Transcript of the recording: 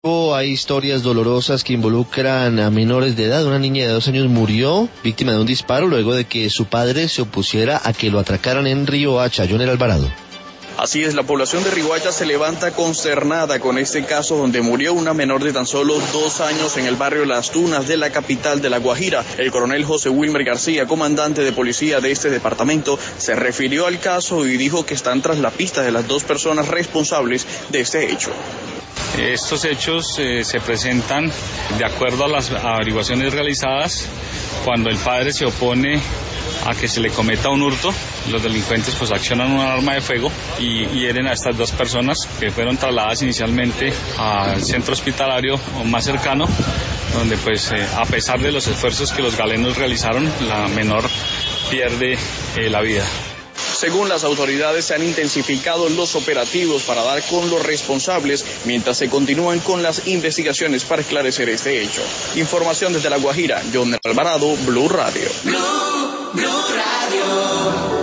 Hay historias dolorosas que involucran a menores de edad. Una niña de 2 años murió víctima de un disparo luego de que su padre se opusiera a que lo atracaran en Riohacha. Jonel Alvarado. Así es, la población de Riohacha se levanta consternada con este caso donde murió una menor de tan solo 2 años en el barrio Las Tunas de la capital de La Guajira. El coronel José Wilmer García, comandante de policía de este departamento, se refirió al caso y dijo que están tras la pista de las 2 personas responsables de este hecho. Estos hechos se presentan de acuerdo a las averiguaciones realizadas cuando el padre se opone a que se le cometa un hurto. Los delincuentes pues accionan un arma de fuego y hieren a estas 2 personas que fueron trasladadas inicialmente al centro hospitalario más cercano, donde pues a pesar de los esfuerzos que los galenos realizaron, la menor pierde la vida. Según las autoridades, se han intensificado los operativos para dar con los responsables mientras se continúan con las investigaciones para esclarecer este hecho. Información desde La Guajira, Jonel Alvarado, Blue Radio. Blue Radio.